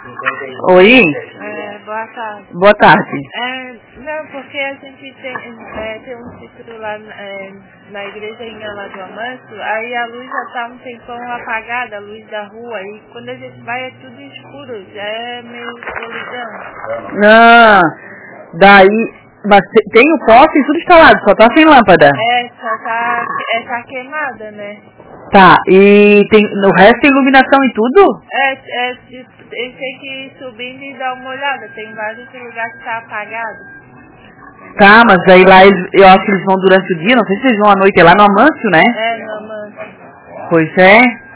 Oi? Boa tarde. Boa tarde. Não, porque a gente tem um título lá na igrejinha lá do Amanso, aí a luz já tá um tempão apagada, a luz da rua, e quando a gente vai é tudo escuro, já é meio solidão. Ah, daí, mas tem o poste e tudo instalado, só tá sem lâmpada. Só tá queimada, né? Tá, e tem, no resto tem iluminação e tudo? Tem que ir subindo e dar uma olhada, tem vários lugares que tá apagado. Tá, mas aí lá eu acho que eles vão durante o dia, não sei se eles vão à noite, é lá no Amâncio, né? No Amanso. Pois é.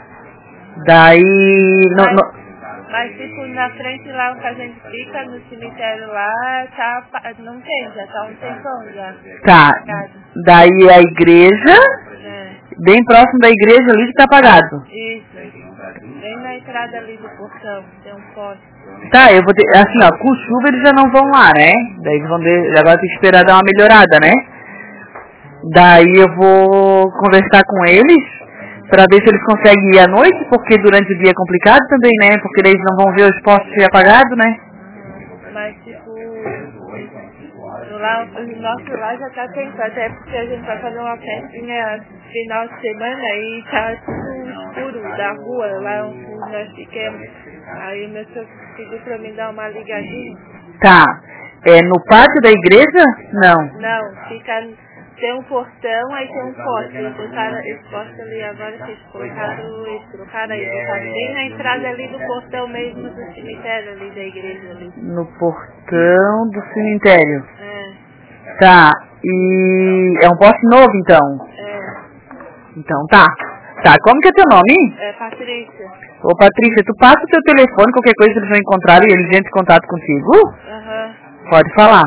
Daí... Mas tipo, na frente lá onde a gente fica, no cemitério lá, não tem, já tá um tempão já. Tá, apagado. daí a igreja, bem próximo da igreja ali que tá apagado. Isso, bem na entrada ali do portão, tem um poste. Tá, eu vou ter, assim ó, com chuva eles já não vão lá, né? Daí eles vão agora tem que esperar dar uma melhorada, né? Daí eu vou conversar com eles pra ver se eles conseguem ir à noite, porque durante o dia é complicado também, né? Porque daí eles não vão ver os postes apagados, né? Mas tipo, o nosso lá já tá tempo, até porque a gente vai fazer uma festinha final de semana e tá tudo escuro da rua, lá onde nós ficamos. Aí o meu senhor pediu pra mim dar uma ligadinha. Tá. É no pátio da igreja? Não. Não, tem um portão, aí tem um poste. Eles botaram esse poste ali agora que eles trocaram aí, botaram bem na entrada ali do portão mesmo do cemitério ali da igreja ali. No portão do cemitério. Tá. E é um poste novo então? Então tá. Tá, como que é teu nome? Patrícia. Ô Patrícia, tu passa o teu telefone, qualquer coisa eles vão encontrar e eles entram em contato contigo? Pode falar.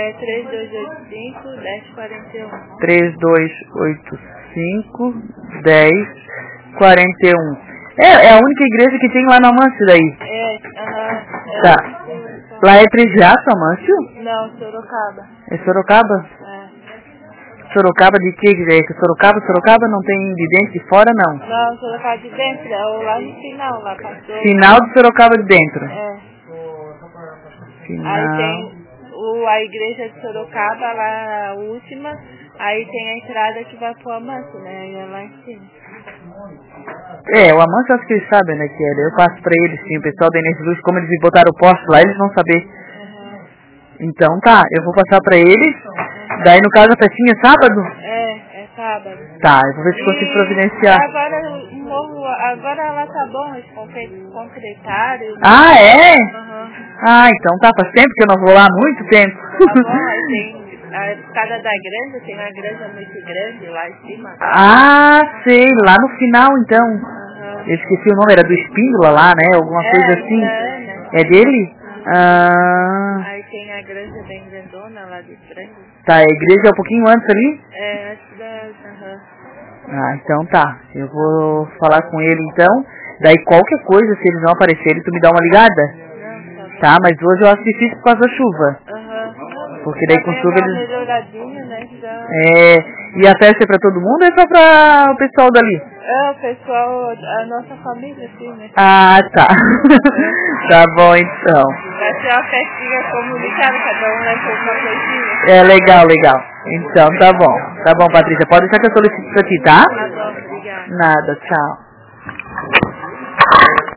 3285-1041. 3285-1041. É a única igreja que tem lá no Amâncio daí? Tá. Lá é Trejaço, Amâncio? Não, Sorocaba. É Sorocaba? Sorocaba de quê? Sorocaba não tem de dentro, de fora não? Não, Sorocaba de dentro, é lá no final, lá passou. Final de Sorocaba de dentro? Final. Aí tem a igreja de Sorocaba, lá a última, aí tem a entrada que vai pro Amâncio, né? Aí é lá em cima. O Amâncio acho que eles sabem, né, que é. Eu passo pra eles, sim, o pessoal da Inês Luz, como eles botaram o poste lá, eles vão saber. Então tá, eu vou passar pra eles. Daí no caso a festinha é sábado? É sábado. Tá, eu vou ver se consigo providenciar. Agora lá tá bom, eles concretaram. É? Então tá, faz tempo que eu não vou lá, há muito tempo. Tá bom, aí tem a escada da granja, tem uma granja muito grande lá em cima. Sei, lá no final então. Eu esqueci o nome, era do Espíndola lá, né? Alguma coisa assim. Né? É dele? Aí tem a granja bem grandona lá de frente. Tá, a igreja é um pouquinho antes ali? Antes da... Então tá. Eu vou falar com ele então. Daí qualquer coisa, se eles não aparecerem, tu me dá uma ligada? Tá, mas hoje eu acho difícil por causa da chuva. Porque daí com chuva eles... melhoradinha, né? E a festa é pra todo mundo ou é só pra o pessoal dali? O pessoal, a nossa família, sim, né? Tá. Tá bom então. Vai ser uma festinha comunitária, cada um vai ter uma coisinha. Legal. Então tá bom. Tá bom, Patrícia. Pode deixar que eu solicito pra ti, tá? Tá bom, obrigada. Nada, tchau.